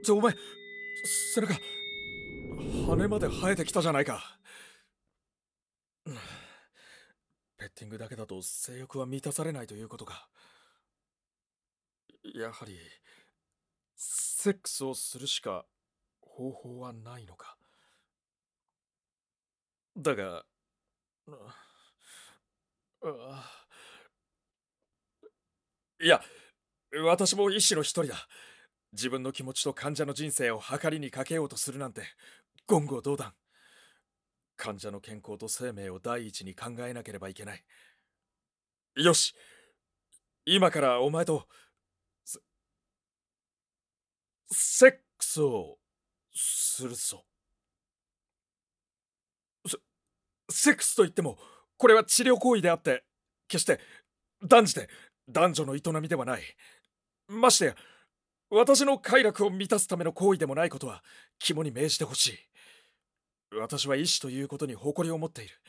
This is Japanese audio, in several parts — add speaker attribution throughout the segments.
Speaker 1: つお前、背中、羽まで生えてきたじゃないか。うん。ペッティングだけだと性欲は満たされないということか。やはり、セックスをするしか方法はないのか。だが、うあいや、私も医師の一人だ。自分の気持ちと患者の人生を計りにかけようとするなんて、言語道断。患者の健康と生命を第一に考えなければいけない。よし、今からお前とセセックスをするぞ。セセックスといっても、これは治療行為であって、決して断じて男女の営みではない。ましてや、私の快楽を満たすための行為でもないことは肝に銘じてほしい。私は医師ということに誇りを持っている。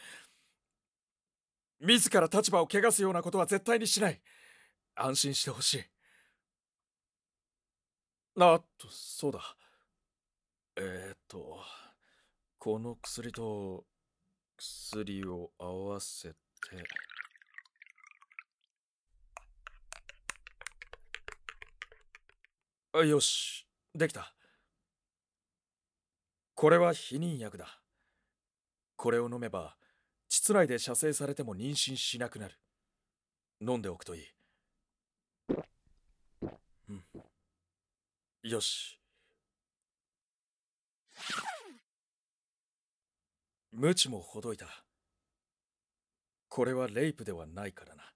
Speaker 1: 自ら立場を汚すようなことは絶対にしない。安心してほしい。そうだ。えーっと、この薬と薬を合わせて。よし、できた。これは避妊薬だ。これを飲めば、膣内で射精されても妊娠しなくなる。飲んでおくといい。うん。よし。鞭もほどいた。これはレイプではないからな。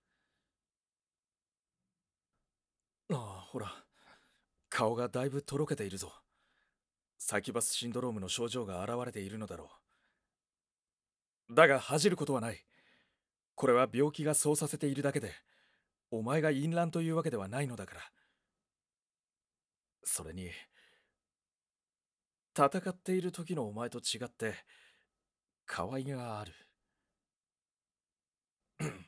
Speaker 1: ほら。顔がだいぶとろけているぞ。サキバスシンドロームの症状が現れているのだろう。だが恥じることはない。これは病気がそうさせているだけで、お前が淫乱というわけではないのだから。それに、戦っている時のお前と違って、可愛げがある。